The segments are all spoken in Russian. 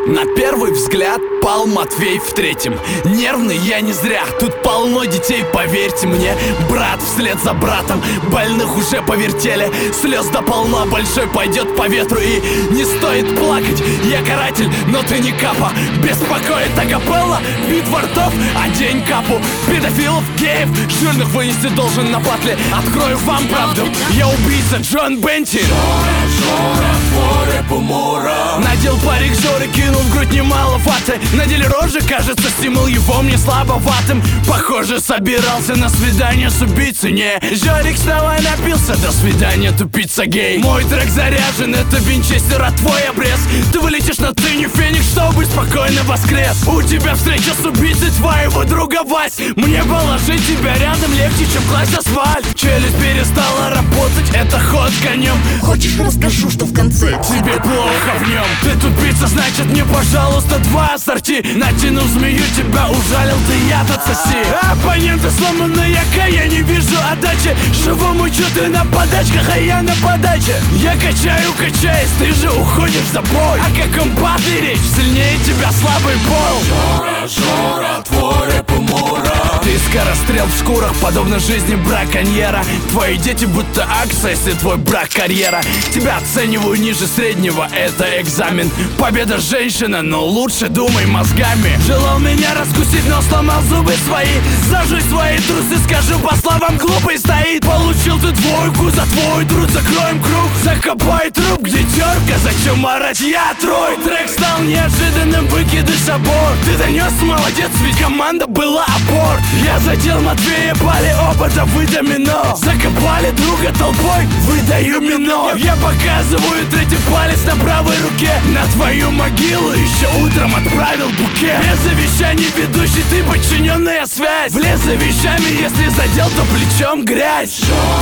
На первый взгляд пал Матвей в третьем. Нервный я не зря, тут полно детей, поверьте мне. Брат вслед за братом, больных уже повертели. Слез до полна, большой пойдет по ветру. И не стоит плакать, я каратель, но ты не капа. Беспокоит акапелла, битва ртов, одень капу. Педофилов, геев, жирных вынести должен на батле. Открою вам правду, я убийца Джон Бенти. Жора, твой рэп умора. Надел парик Жоры, кинул в грудь немало ваты. На деле рожи, кажется, стимул его мне слабоватым. Похоже, собирался на свидание с убийцей. Не, Жорик снова напился, до свидания, тупица гей. Мой трек заряжен, это винчестер, а твой обрез. Ты вылетишь на сцене Феникс, чтобы спокойно воскрес. У тебя встреча с убийцей твоего друга Вась. Мне положить тебя рядом легче, чем класть асфальт. Челюсть перестала работать, это ход конем. Хочешь, расскажу, что в конце? Тебе плохо в нем. Ты тупица, значит мне, пожалуйста, два ассорти. Натянув змею, тебя ужалил, ты яд отсоси. Оппоненты сломанные, я не вижу отдачи. Живому ты на подачках, а я на подаче. Я качаю, качаюсь, ты же уходишь в забой. О каком батле речь? Сильнее тебя слабый пол. Жора, твой рэп умора. Ты скорострел в шкурах, подобно жизни браконьера. Твои дети будто акция, если твой брак карьера. Тебя оцениваю ниже среднего, это экзамен. Победа женщина, но лучше думай мозгами. Желал меня раскусить, но сломал зубы свои. Зажуй свои трусы, скажу по словам, глупый стоит. Получил ты двойку за твой труд, закроем круг. Закопай труп, где терка, зачем орать, я трой. Трек стал неожиданным, выкидыш аборт. Ты донес, молодец, ведь команда была апорт. Я задел Матвея, пали опыта, вы домино. Закопали друга толпой, выдаю мино. Я показываю третий палец на правой руке. На твою могилу еще утром отправил букет. Без завещаний ведущий, ты подчиненная связь. Влез за вещами, если задел, то плечом грязь.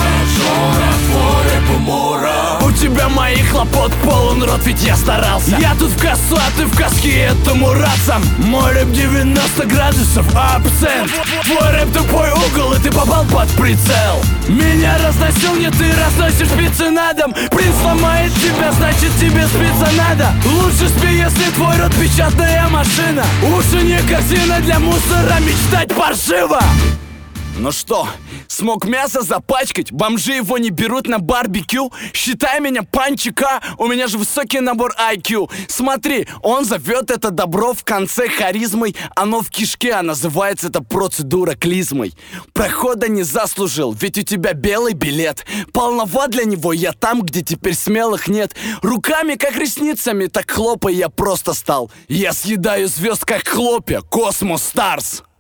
Жора, твой рэп умора. У тебя моих хлопот полон рот, ведь я старался. Я тут в косу, а ты в каске этому рацам. Мой рэп 90 градусов абсент. Твой рэп тупой угол, и ты попал под прицел. Меня разносил, не ты разносишь пиццы на дом. Принц ломает тебя, значит тебе спиться надо. Лучше спи, если твой рот печатная машина. Уши не корзина для мусора, мечтать паршиво. Ну что, смог мясо запачкать? Бомжи его не берут на барбекю? Считай меня панчика, у меня же высокий набор IQ. Смотри, он зовет это добро в конце харизмой. Оно в кишке, а называется это процедура клизмой. Прохода не заслужил, ведь у тебя белый билет. Полноват для него, я там, где теперь смелых нет. Руками, как ресницами, так хлопай, я просто стал. Я съедаю звезд, как хлопья, Космос Старс.